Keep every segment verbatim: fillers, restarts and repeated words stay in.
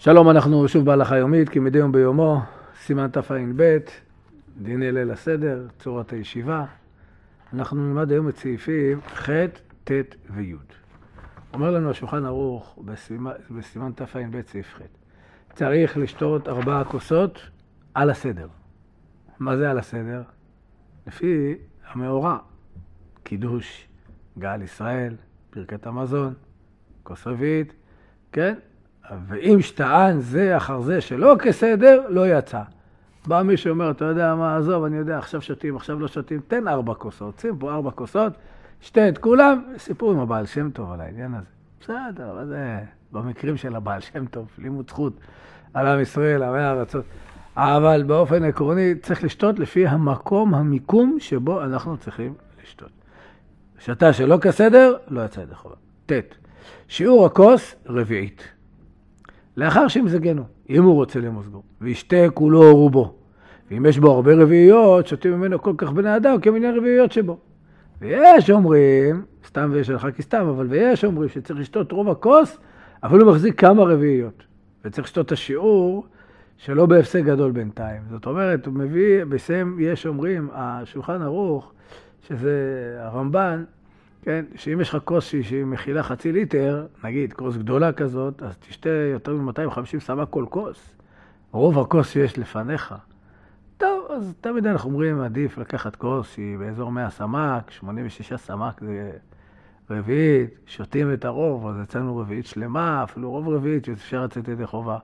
שלום, אנחנו שוב בהלכה יומית, כמדי יום ביומו, סימן תע"ב, דיני ליל הסדר, צורת הישיבה. אנחנו נלמד היום את סעיפים ח', ט' וי'. אומר לנו השולחן ערוך בסימן, בסימן תע"ב סעיף ח'. צריך לשתות ארבע כוסות על הסדר. מה זה על הסדר? לפי המאורע, קידוש, גאל ישראל, ברכת המזון, כוס רביעית, כן? ואם שטען זה אחר זה שלא כסדר, לא יצא. בא מי שאומר, אתה יודע מה, עזוב, אני יודע, עכשיו שותים, עכשיו לא שותים, תן ארבע כוסות. שים פה ארבע כוסות, שתה את כולם, סיפור עם הבעל שם טוב על העניין הזה. בסדר, אבל זה במקרים של הבעל שם טוב, לימוד זכות על עם ישראל, עמי הארצות. אבל באופן עקרוני צריך לשתות לפי המקום, המיקום שבו אנחנו צריכים לשתות. שתה שלא כסדר, לא יצא ידי חובה. ט', שיעור הכוס רביעית. לאחר שימזגנו, אם הוא רוצה למוזגו, וישתה כולו או רובו, ואם יש בו הרבה רביעיות, שותים ממנו כל כך בני אדם, כמיני רביעיות שבו. ויש אומרים, סתם ויש לך כסתם, אבל ויש אומרים שצריך לשתות רוב הכוס, אבל הוא מחזיק כמה רביעיות. וצריך לשתות את השיעור שלא בהפסק גדול בינתיים. זאת אומרת, הוא מביא, בסם יש אומרים, השולחן ערוך, שזה הרמב"ן, כן, שאם יש לך כוס שהיא מכילה חצי ליטר, נגיד כוס גדולה כזאת, אז תשתה יותר מ-מאתיים וחמישים סמ"ק כל כוס. רוב הכוס שיש לפניך. טוב, אז תמיד אנחנו אומרים, עדיף לקחת כוס שהיא באזור מאה סמ"ק, שמונים ושישה סמ"ק זה רביעית, שותים את הרוב, אז יצאנו רביעית שלמה, אפילו רוב רביעית שאפשר לצאת ידי חובה.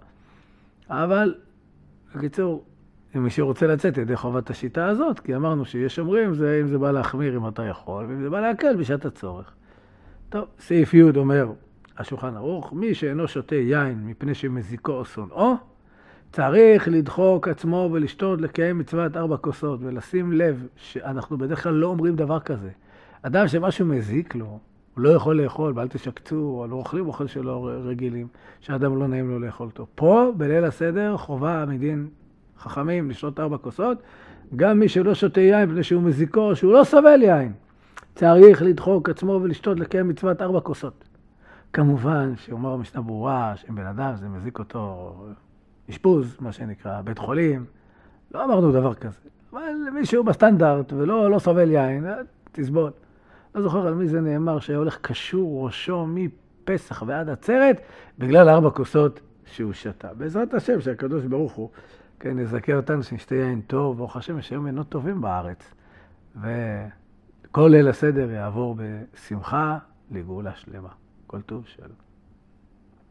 אבל, בקיצור, אם מישהו רוצה לצאת ידי חובת השיטה הזאת, כי אמרנו שיש אומרים, זה, אם זה בא להחמיר אם אתה יכול, ואם זה בא להקל בשעת הצורך. טוב, סעיף י' אומר, השולחן ערוך, מי שאינו שותה יין מפני שמזיקו או שונאו, צריך לדחוק עצמו ולשתות לקיים מצוות ארבע כוסות, ולשים לב שאנחנו בדרך כלל לא אומרים דבר כזה. אדם שמשהו מזיק לו, הוא לא יכול לאכול, ואל תשקצו, לא אוכלים אוכל שלא רגילים, שאדם לא נעים לו לאכול אותו. פה, בליל הסדר, חובה מדין חכמים לשתות ארבע כוסות, גם מי שלא שותה יין מפני שהוא מזיקו, שהוא לא סובל יין, צריך לדחוק עצמו ולשתות לקיים מצוות ארבע כוסות. כמובן שאומר משנה ברורה, שאם בן אדם זה מזיק אותו אשפוז, מה שנקרא, בית חולים, לא אמרנו דבר כזה. אבל מי שהוא בסטנדרט ולא לא סובל יין, תסבול. לא זוכר על מי זה נאמר שהיה הולך קשור ראשו מפסח ועד עצרת, בגלל ארבע כוסות שהוא שתה. בעזרת השם שהקדוש ברוך הוא, כן, נזכר אותנו שנשתה יין טוב, ברוך השם שהיום אינו טובים בארץ. וכל ליל הסדר יעבור בשמחה לגאולה שלמה. כל טוב, שלום.